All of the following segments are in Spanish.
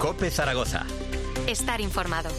COPE Zaragoza. Estar informado.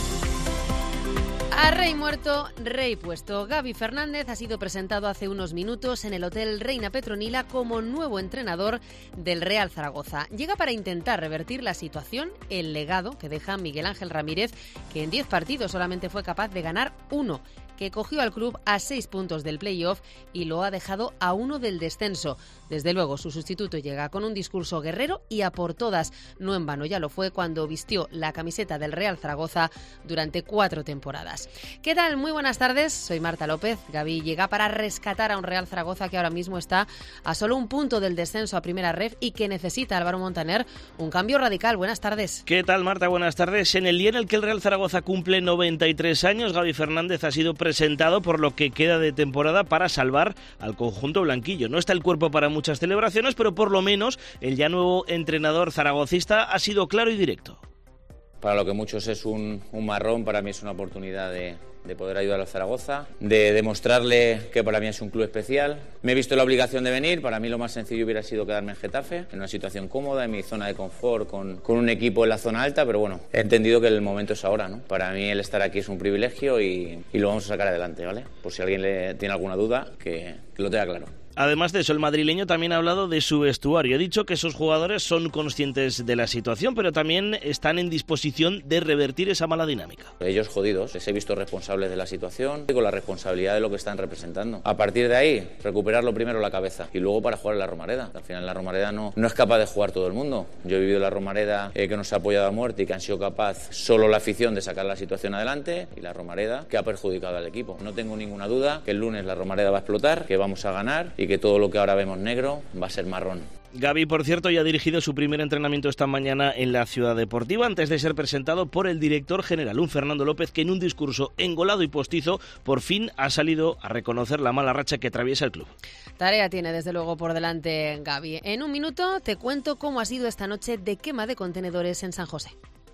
A rey muerto, rey puesto. Gaby Fernández ha sido presentado hace unos minutos en el Hotel Reina Petronila como nuevo entrenador del Real Zaragoza. Llega para intentar revertir la situación, el legado que deja Miguel Ángel Ramírez, que en 10 partidos solamente fue capaz de ganar 1, que cogió al club a 6 puntos del playoff y lo ha dejado a 1 del descenso. Desde luego, su sustituto llega con un discurso guerrero y a por todas. No en vano ya lo fue cuando vistió la camiseta del Real Zaragoza durante 4 temporadas. ¿Qué tal? Muy buenas tardes, soy Marta López. Gaby llega para rescatar a un Real Zaragoza que ahora mismo está a solo un punto del descenso a Primera Ref y que necesita, Álvaro Montaner, un cambio radical. Buenas tardes. ¿Qué tal, Marta? Buenas tardes. En el día en el que el Real Zaragoza cumple 93 años, Gaby Fernández ha sido presentado por lo que queda de temporada para salvar al conjunto blanquillo. No está el cuerpo para muchas celebraciones, pero por lo menos el ya nuevo entrenador zaragocista ha sido claro y directo. Para lo que muchos es un marrón, para mí es una oportunidad de poder ayudar a Zaragoza, de demostrarle que para mí es un club especial. Me he visto la obligación de venir. Para mí lo más sencillo hubiera sido quedarme en Getafe, en una situación cómoda, en mi zona de confort, con un equipo en la zona alta, pero bueno, he entendido que el momento es ahora, ¿no? Para mí el estar aquí es un privilegio y lo vamos a sacar adelante, ¿vale? Por si alguien le tiene alguna duda, que lo tenga claro. Además de eso, el madrileño también ha hablado de su vestuario. Ha dicho que esos jugadores son conscientes de la situación, pero también están en disposición de revertir esa mala dinámica. Ellos jodidos, les he visto responsables de la situación y con la responsabilidad de lo que están representando. A partir de ahí, recuperarlo primero la cabeza y luego para jugar en la Romareda. Al final en la Romareda no es capaz de jugar todo el mundo. Yo he vivido la Romareda que nos ha apoyado a muerte y que han sido capaz solo la afición de sacar la situación adelante, y la Romareda que ha perjudicado al equipo. No tengo ninguna duda que el lunes la Romareda va a explotar, que vamos a ganar y que todo lo que ahora vemos negro va a ser marrón. Gaby, por cierto, ya ha dirigido su primer entrenamiento esta mañana en la Ciudad Deportiva antes de ser presentado por el director general, un Fernando López que en un discurso engolado y postizo por fin ha salido a reconocer la mala racha que atraviesa el club. Tarea tiene desde luego por delante Gaby. En un minuto te cuento cómo ha sido esta noche de quema de contenedores en San José.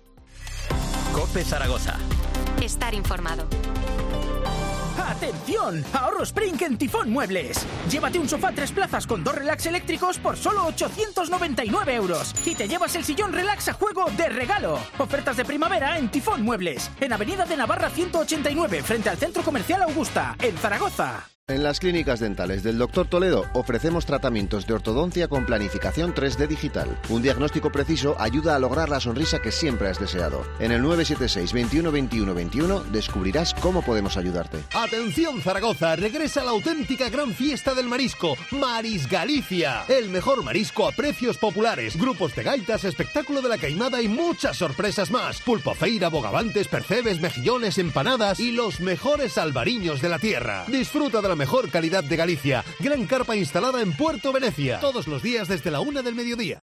COPE Zaragoza. Estar informado. ¡Atención! ¡Ahorro Spring en Tifón Muebles! Llévate un sofá 3 plazas con 2 relax eléctricos por solo 899 euros. Y te llevas el sillón relax a juego de regalo. Ofertas de primavera en Tifón Muebles. En Avenida de Navarra 189, frente al Centro Comercial Augusta, en Zaragoza. En las clínicas dentales del Dr. Toledo ofrecemos tratamientos de ortodoncia con planificación 3D digital. Un diagnóstico preciso ayuda a lograr la sonrisa que siempre has deseado. En el 976 21 21 21 descubrirás cómo podemos ayudarte. ¡Atención Zaragoza! Regresa la auténtica gran fiesta del marisco, Maris Galicia. El mejor marisco a precios populares, grupos de gaitas, espectáculo de la caimada y muchas sorpresas más. Pulpo feira, bogavantes, percebes, mejillones, empanadas y los mejores albariños de la tierra. Disfruta de la mejor calidad de Galicia. Gran carpa instalada en Puerto Venecia. Todos los días desde la 1 del mediodía.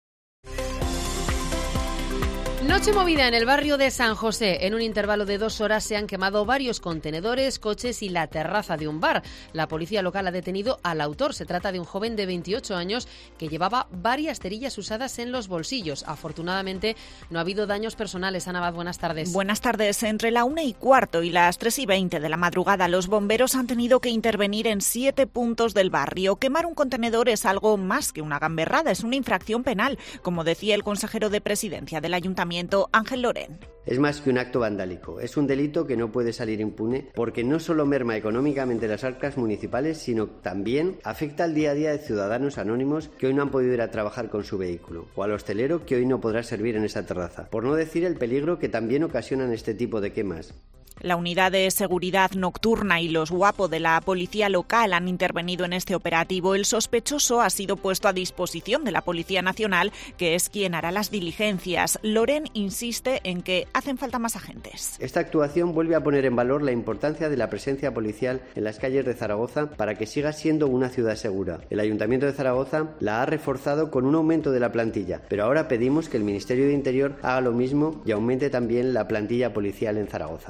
Noche movida en el barrio de San José. En un intervalo de 2 horas se han quemado varios contenedores, coches y la terraza de un bar. La policía local ha detenido al autor. Se trata de un joven de 28 años que llevaba varias cerillas usadas en los bolsillos. Afortunadamente no ha habido daños personales. Ana Abad, buenas tardes. Buenas tardes. Entre la 1:15 y las 3:20 de la madrugada, los bomberos han tenido que intervenir en 7 puntos del barrio. Quemar un contenedor es algo más que una gamberrada, es una infracción penal, como decía el consejero de Presidencia del Ayuntamiento, Ángel Loren. Es más que un acto vandálico, es un delito que no puede salir impune porque no solo merma económicamente las arcas municipales, sino también afecta al día a día de ciudadanos anónimos que hoy no han podido ir a trabajar con su vehículo, o al hostelero que hoy no podrá servir en esa terraza, por no decir el peligro que también ocasionan este tipo de quemas. La unidad de seguridad nocturna y los guapos de la policía local han intervenido en este operativo. El sospechoso ha sido puesto a disposición de la Policía Nacional, que es quien hará las diligencias. Loren insiste en que hacen falta más agentes. Esta actuación vuelve a poner en valor la importancia de la presencia policial en las calles de Zaragoza para que siga siendo una ciudad segura. El Ayuntamiento de Zaragoza la ha reforzado con un aumento de la plantilla, pero ahora pedimos que el Ministerio de Interior haga lo mismo y aumente también la plantilla policial en Zaragoza.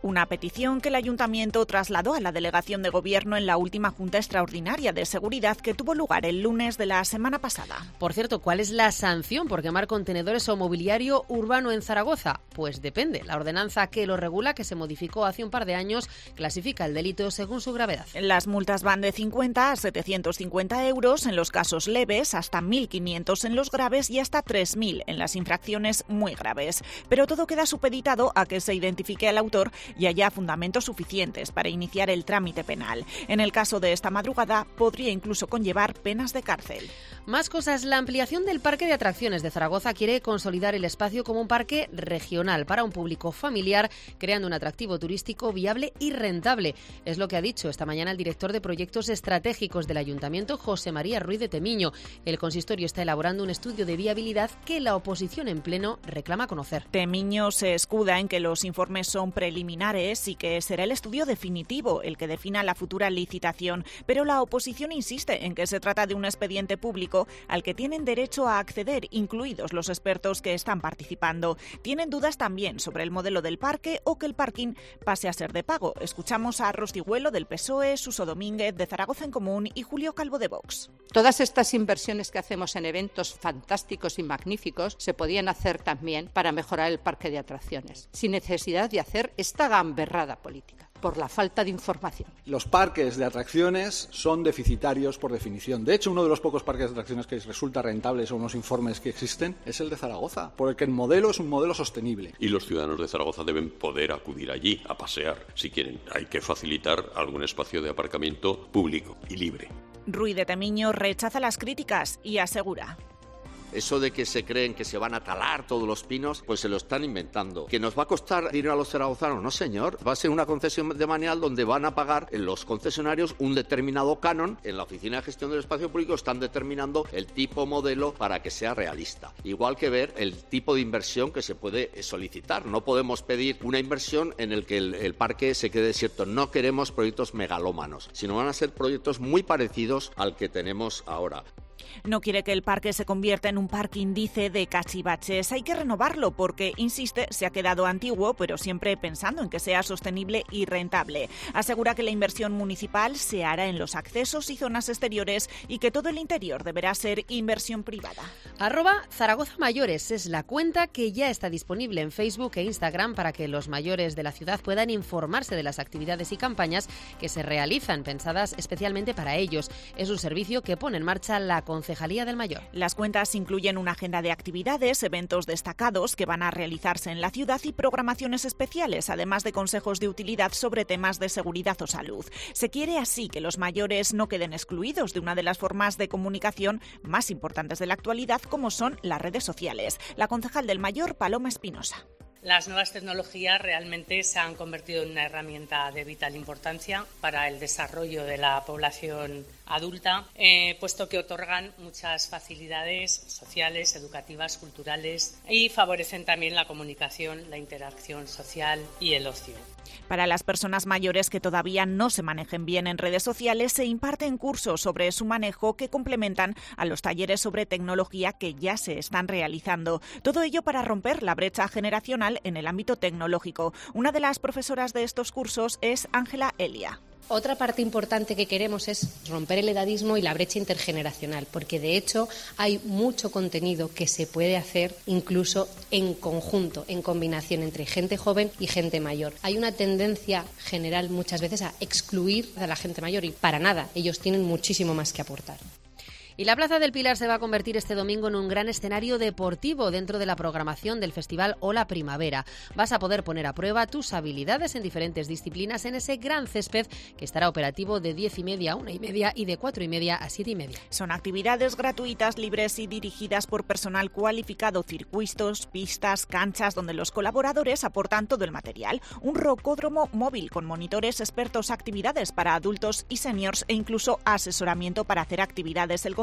Una petición que el Ayuntamiento trasladó a la Delegación de Gobierno en la última Junta Extraordinaria de Seguridad que tuvo lugar el lunes de la semana pasada. Por cierto, ¿cuál es la sanción por quemar contenedores o mobiliario urbano en Zaragoza? Pues depende. La ordenanza que lo regula, que se modificó hace un par de años, clasifica el delito según su gravedad. Las multas van de 50 a 750 euros en los casos leves, hasta 1.500 en los graves y hasta 3.000 en las infracciones muy graves. Pero todo queda supeditado a que se identifique al autor y haya fundamentos suficientes para iniciar el trámite penal. En el caso de esta madrugada, podría incluso conllevar penas de cárcel. Más cosas. La ampliación del Parque de Atracciones de Zaragoza quiere consolidar el espacio como un parque regional para un público familiar, creando un atractivo turístico viable y rentable. Es lo que ha dicho esta mañana el director de Proyectos Estratégicos del Ayuntamiento, José María Ruiz de Temiño. El consistorio está elaborando un estudio de viabilidad que la oposición en pleno reclama conocer. Temiño se escuda en que los informes son preliminares y que será el estudio definitivo el que defina la futura licitación, pero la oposición insiste en que se trata de un expediente público al que tienen derecho a acceder, incluidos los expertos que están participando. Tienen dudas también sobre el modelo del parque o que el parking pase a ser de pago. Escuchamos a Rostigüelo del PSOE, Suso Domínguez de Zaragoza en Común y Julio Calvo de Vox. Todas estas inversiones que hacemos en eventos fantásticos y magníficos se podían hacer también para mejorar el parque de atracciones, sin necesidad de hacer esta gamberrada política, por la falta de información. Los parques de atracciones son deficitarios por definición. De hecho, uno de los pocos parques de atracciones que resulta rentable, según los informes que existen, es el de Zaragoza, porque el modelo es un modelo sostenible. Y los ciudadanos de Zaragoza deben poder acudir allí a pasear, si quieren. Hay que facilitar algún espacio de aparcamiento público y libre. Ruiz de Temiño rechaza las críticas y asegura: Eso de que se creen que se van a talar todos los pinos, pues se lo están inventando. ¿Que nos va a costar dinero a los zaragozanos? No, señor. Va a ser una concesión de manial donde van a pagar en los concesionarios un determinado canon. En la Oficina de Gestión del Espacio Público están determinando el tipo modelo para que sea realista. Igual que ver el tipo de inversión que se puede solicitar. No podemos pedir una inversión en el que el parque se quede desierto. No queremos proyectos megalómanos, sino van a ser proyectos muy parecidos al que tenemos ahora. No quiere que el parque se convierta en un parking, dice, de cachivaches. Hay que renovarlo porque, insiste, se ha quedado antiguo, pero siempre pensando en que sea sostenible y rentable. Asegura que la inversión municipal se hará en los accesos y zonas exteriores y que todo el interior deberá ser inversión privada. @Zaragoza Mayores es la cuenta que ya está disponible en Facebook e Instagram para que los mayores de la ciudad puedan informarse de las actividades y campañas que se realizan, pensadas especialmente para ellos. Es un servicio que pone en marcha la Concejalía del Mayor. Las cuentas incluyen una agenda de actividades, eventos destacados que van a realizarse en la ciudad y programaciones especiales, además de consejos de utilidad sobre temas de seguridad o salud. Se quiere así que los mayores no queden excluidos de una de las formas de comunicación más importantes de la actualidad, como son las redes sociales. La concejal del Mayor, Paloma Espinosa. Las nuevas tecnologías realmente se han convertido en una herramienta de vital importancia para el desarrollo de la población adulta, puesto que otorgan muchas facilidades sociales, educativas, culturales y favorecen también la comunicación, la interacción social y el ocio. Para las personas mayores que todavía no se manejen bien en redes sociales, se imparten cursos sobre su manejo que complementan a los talleres sobre tecnología que ya se están realizando. Todo ello para romper la brecha generacional en el ámbito tecnológico. Una de las profesoras de estos cursos es Ángela Elia. Otra parte importante que queremos es romper el edadismo y la brecha intergeneracional, porque de hecho hay mucho contenido que se puede hacer incluso en conjunto, en combinación entre gente joven y gente mayor. Hay una tendencia general muchas veces a excluir a la gente mayor y para nada, ellos tienen muchísimo más que aportar. Y la Plaza del Pilar se va a convertir este domingo en un gran escenario deportivo dentro de la programación del festival Ola Primavera. Vas a poder poner a prueba tus habilidades en diferentes disciplinas en ese gran césped que estará operativo de 10:30 a 1:30 y de 4:30 a 7:30. Son actividades gratuitas, libres y dirigidas por personal cualificado, circuitos, pistas, canchas donde los colaboradores aportan todo el material, un rocódromo móvil con monitores expertos, actividades para adultos y seniors e incluso asesoramiento para hacer actividades. El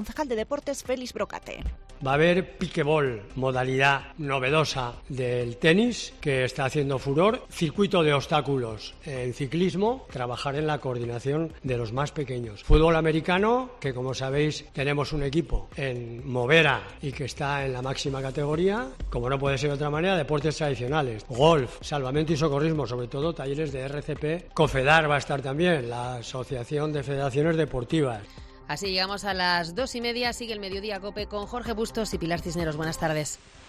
concejal de deportes Félix Brocate. Va a haber piquebol, modalidad novedosa del tenis que está haciendo furor, circuito de obstáculos en ciclismo, trabajar en la coordinación de los más pequeños. Fútbol americano, que como sabéis tenemos un equipo en Movera y que está en la máxima categoría, como no puede ser de otra manera, deportes tradicionales, golf, salvamento y socorrismo, sobre todo talleres de RCP, COFEDAR va a estar también, la Asociación de Federaciones Deportivas. Así llegamos a las 2:30, sigue el Mediodía COPE con Jorge Bustos y Pilar Cisneros. Buenas tardes.